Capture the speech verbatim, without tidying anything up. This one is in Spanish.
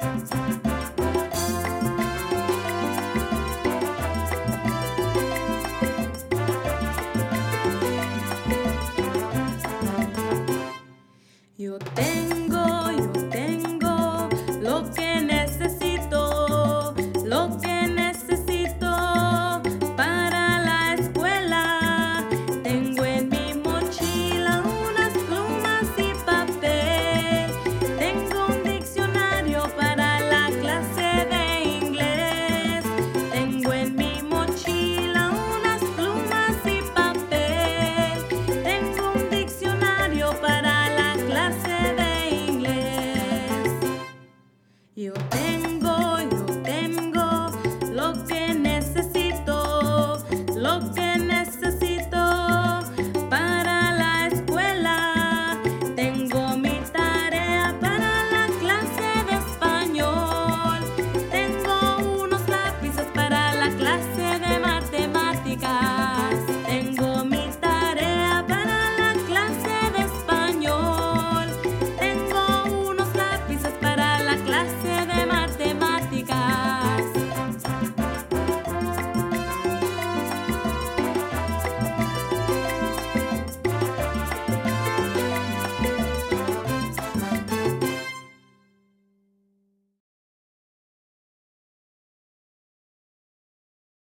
Yo tengo, yo tengo lo que necesito, lo que necesito para la escuela. Tengo en mi mochila unas plumas y papel. Tengo un diccionario para la clase de inglés. Tengo en mi mochila unas plumas y papel. Tengo un diccionario para la clase de inglés. Yo tengo